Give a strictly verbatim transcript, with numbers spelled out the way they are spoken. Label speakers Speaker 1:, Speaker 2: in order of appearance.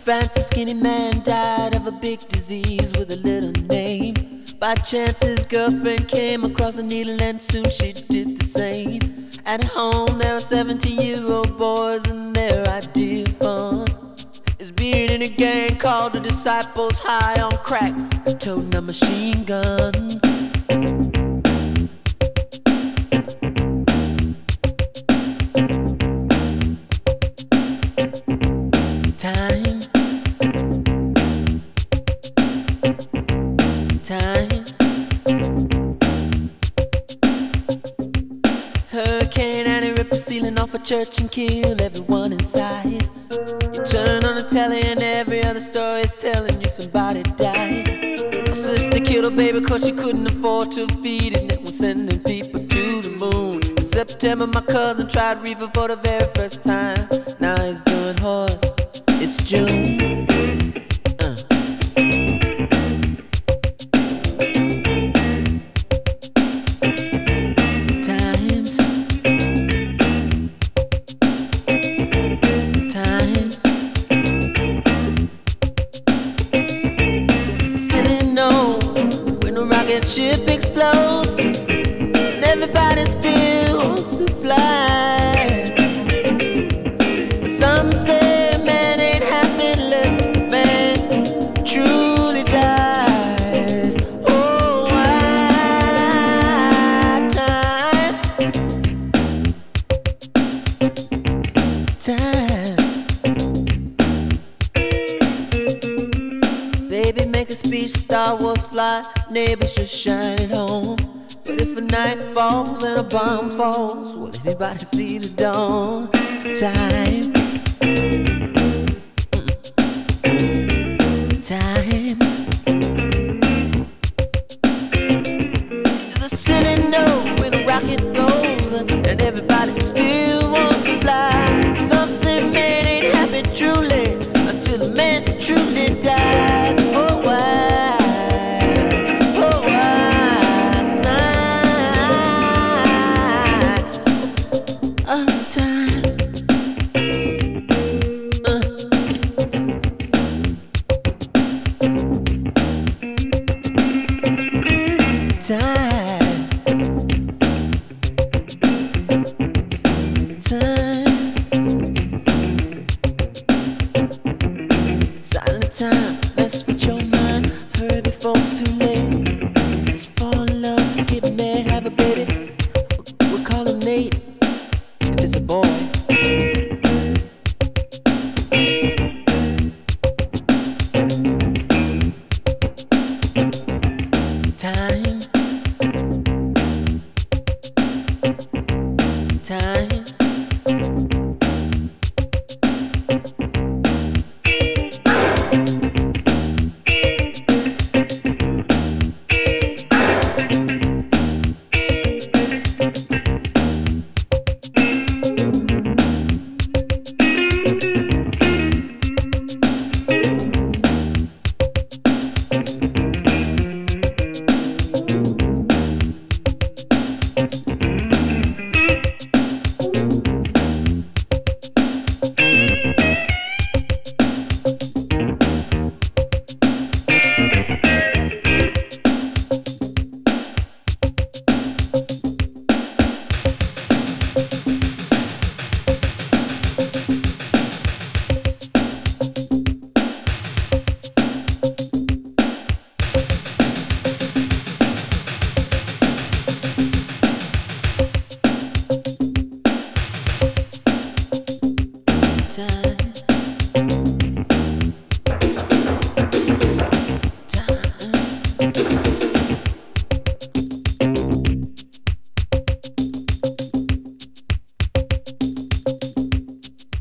Speaker 1: France, a skinny man died of a big disease with a little name. By chance his girlfriend came across a needle and soon she did the same. At home there were seventeen-year-old boys and their idea of fun is being in a gang called the Disciples, high on crack and toting a machine gun. Time, times, Hurricane Annie ripped the ceiling off a church and killed everyone inside. You turn on the telly and every other story is telling you somebody died. A sister killed her baby cause she couldn't afford to feed it, and it was sending people to the moon. In September my cousin tried reefer for the very first time. Now he's doing horse. It's June. Uh. Times, times, sitting on when a rocket ship explodes and everybody still wants to fly. But some say truly dies. Oh, why time, time. Baby, make a speech, Star Wars fly, neighbors just shine at home. But if a night falls and a bomb falls, will everybody see the dawn? Time, times. There's a silly note when a rocket goes and everybody still wants to fly. Some say man ain't happy truly until a man truly dies. Oh why, oh why sign of time. Time, time, silent time.